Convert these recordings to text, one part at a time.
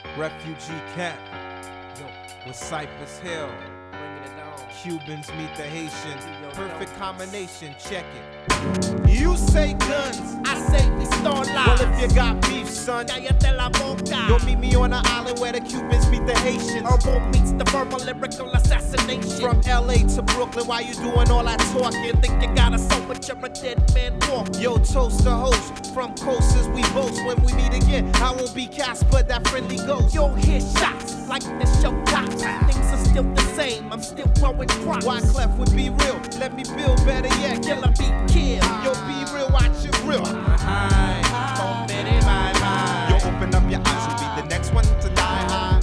Refugee Cat with Cypress Hill. Cubans meet the Haitians. Perfect combination, check it. You say guns, I say we start live. well if you got beef, son, Cállate la boca. you'll meet me on the island where the Cubans meet the Haitians. Herbal meets the verbal lyrical assassination. From LA to Brooklyn, why you doing all that talking? Think you got a soul, but you're a dead man walking. Yo, toast the host. From coasters we boast. When we meet again, I won't be Casper, that friendly ghost. You'll hear shots like the show tops. Things are still the same. I'm still growing crops. Why Clef would be real? Let me build better yet. Killer be killed. Yo, be real, watch it real. Yo, open up your eyes, you'll be the next one to die high.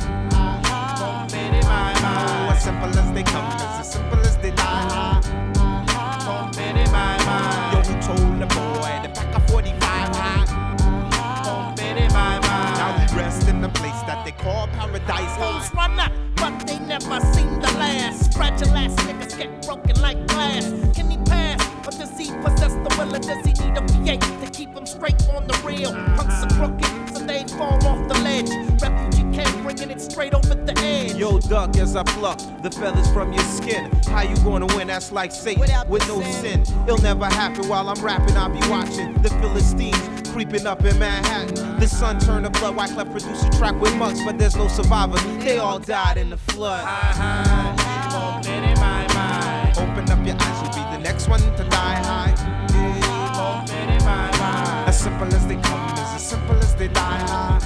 Oh, as simple as they come, it's as simple as they die high. Yo, who told the boy to pack a 45 high? Now we rest in the place that they call paradise Fools high. run up, but they never seem to last. Fragile ass niggas get broken like glass. Can he pass? Or does he possess the will? Or does he need a V8 to keep him straight on the rail? Punks are crooked, so they fall off the ledge. Refugee camp bringing it straight over the edge. Yo, duck as I pluck the feathers from your skin. How you gonna win? That's like Satan Without with the no sin. sin. It'll never happen while I'm rapping. I'll be watching the Philistines creeping up in Manhattan. The sun turned to blood. Wyclef produced a track with mugs, but there's no survivor. They all died in the flood. Open up your eyes, you'll be the next one to die high. As simple as they come, is as simple as they die high.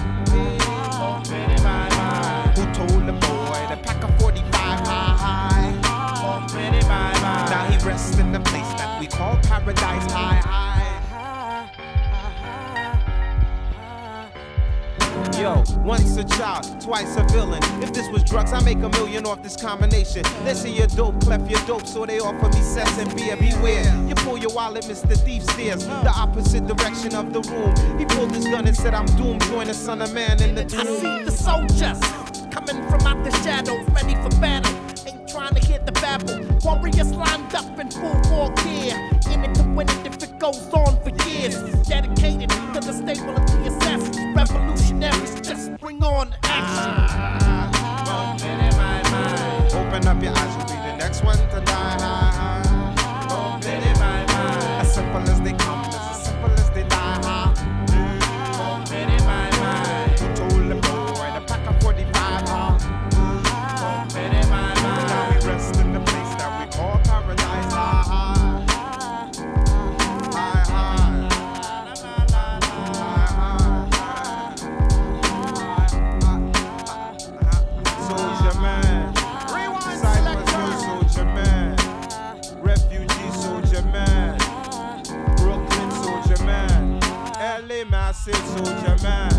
Who told the boy to pack a 45 high? Now he rests in the place that we call paradise high. Yo, once a child, twice a villain. If this was drugs, I make $1 million off this combination. They say you're dope, Clef, you're dope, so they offer me cess and beer. Beware, you pull your wallet, Mr. Thief stares the opposite direction of the room. He pulled his gun and said, I'm doomed. Join the son of man in the I tomb. see the soldiers coming from out the shadows, ready for battle. Ain't trying to hear the babble. Warriors lined up in full war gear, in it to win it if it goes on for years. Dedicated to the stable of the assassins, revolutionaries. Just bring on action. Open up your eyes, you'll be the next one to die. As simple as they come, as simple as they die. Who told the boy to pack a 45 high? Now we rest in the place that we call paradise high. Soldier man, Cypress Hill soldier man, refugee soldier man, Brooklyn soldier man, LA massive soldier man.